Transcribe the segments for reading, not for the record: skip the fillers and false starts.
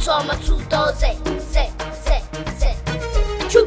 awukuthoma 2000 ze chu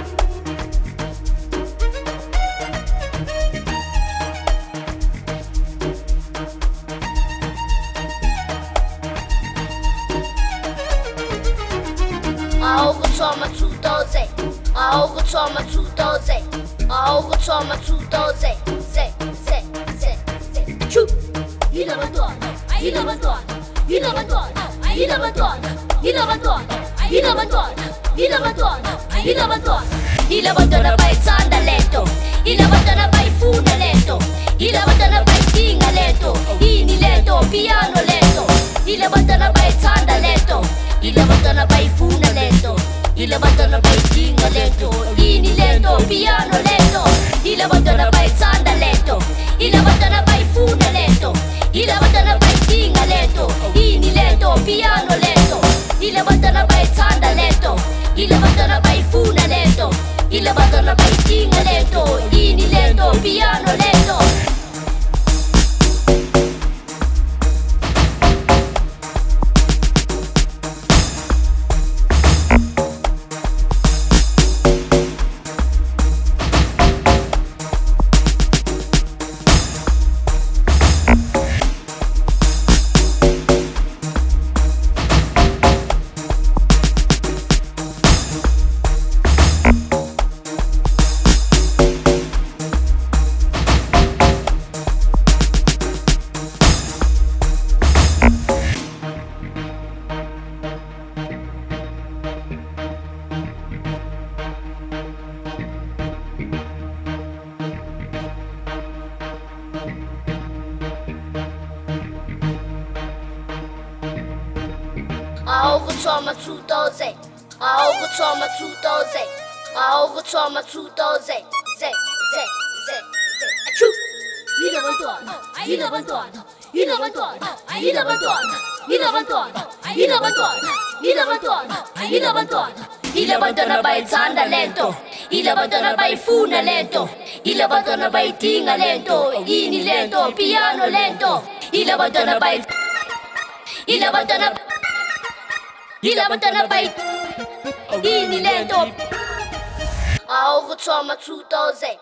awukuthoma 2000 awukuthoma 2000 awukuthoma 2000 ze chu ilabantwana ilabantwana ilabantwana ilabantwana ilabantwana ilabantwana ilabantwana ilabantwana ilabantwana bayithanda lento ilabantwana bayifuna lento ilabantwana bayidinga lento yini lento piano lento ilabantwana bayithanda lento ilabantwana bayifuna lento ilabantwana bayidinga lento yini lento piano lento ilabantwana bayithanda lento ilabantwana bayifuna lento ilabantwana bayidinga lento yini lento piano lento ilabantwana bayithanda lento ilabantwana bayifuna lento ilabantwana bayidinga lento yini lento piano lento awukuthoma 2000 awukuthoma 2000 awukuthoma 2000 ze chu ilabantwana ilabantwana ilabantwana ilabantwana ilabantwana ilabantwana ilabantwana ilabantwana ilabantwana bayithanda lento ilabantwana bayifuna lento ilabantwana bayidinga lento yini lento piano lento ilabantwana bay ilabantwana ilabantwana bay yini lento awukuthoma 2000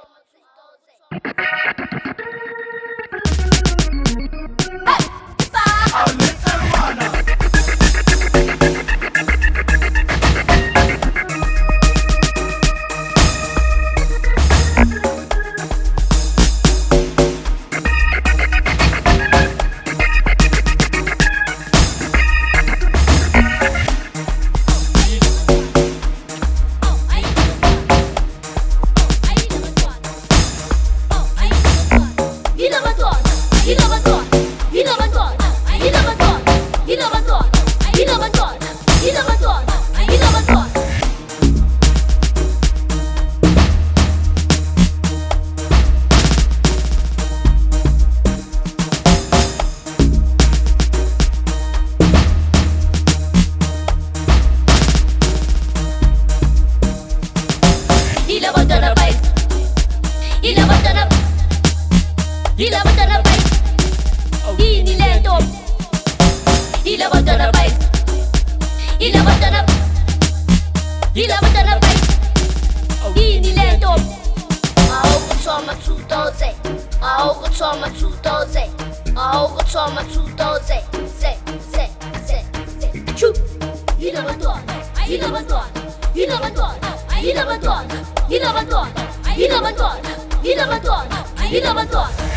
ilabantwana bay yini lento ilabantwana bay ilabantwana bay yini lento awukuthoma 2000 awukuthoma 2000 awukuthoma 2000 ze chu ilabantwana ilabantwana ilabantwana ilabantwana ilabantwana ilabantwana ilabantwana ilabantwana